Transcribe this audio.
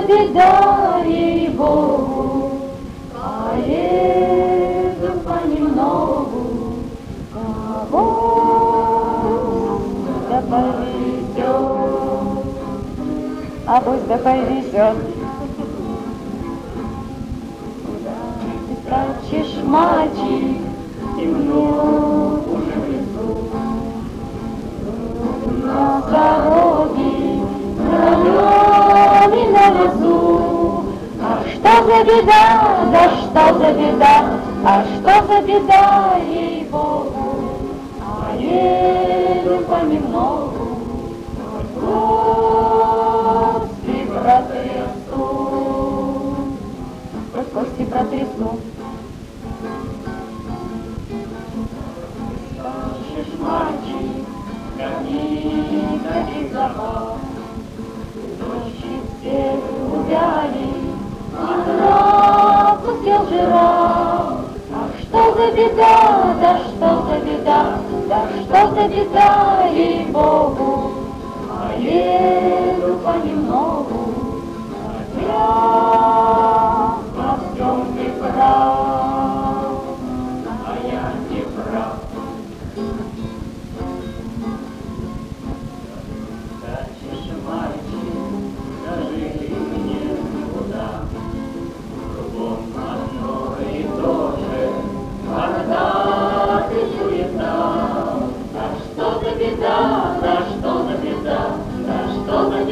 беда, ей-богу, поеду понемногу, кого да повезет, авось да повезет. Куда ты скачешь, мальчик, темно уже в лесу, на дороге, на лесу. А что за беда, да что за беда, а что за беда, ей-богу, а еду понемногу, кости протрясу, кости протрясу. Скачешь, мальчик, гони забав, ночи все увяли, и травку съел жираф. Ах, что за беда, да что за беда, да что за беда, ей-богу, а еду понемногу, хотя во всем ты прав, а я не прав. Скачешь, мальчик, скажи мне, куда? Кругом одно и то же, бардак и суета. Да что за беда, да что за беда, да что за